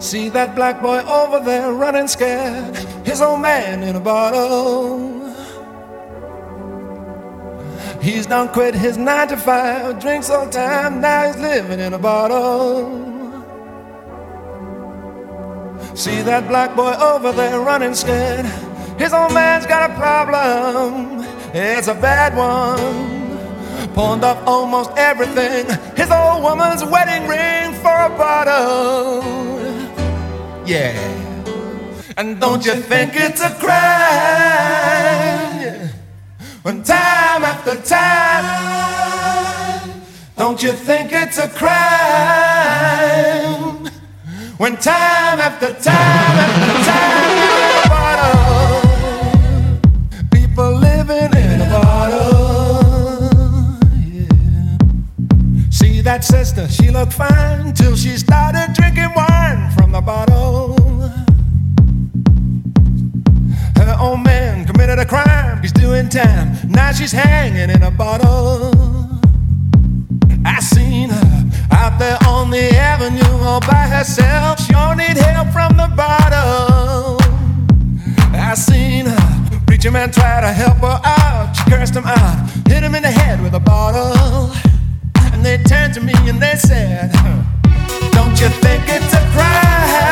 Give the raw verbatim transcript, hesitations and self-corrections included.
See that black boy over there running scared, his old man in a bottle. He's done quit his nine to five, drinks all the time, now he's living in a bottle. See that black boy over there running scared, his old man's got a problem, it's a bad one. Pawned off almost everything, his old woman's wedding ring for a bottle. Yeah, and don't you think it's a crime when time after time? Don't you think it's a crime when time after time after time in a bottle, people living in a bottle, yeah. See that sister, she looked fine till she started drinking wine from the bottle. Her old man committed a crime, he's doing time, now she's hanging in a bottle. I seen her out there on the avenue all by herself, she don't need help from the bottle. I seen her preacher man try to help her out, she cursed him out, hit him in the head with a bottle. And they turned to me and they said, don't you think it's a crime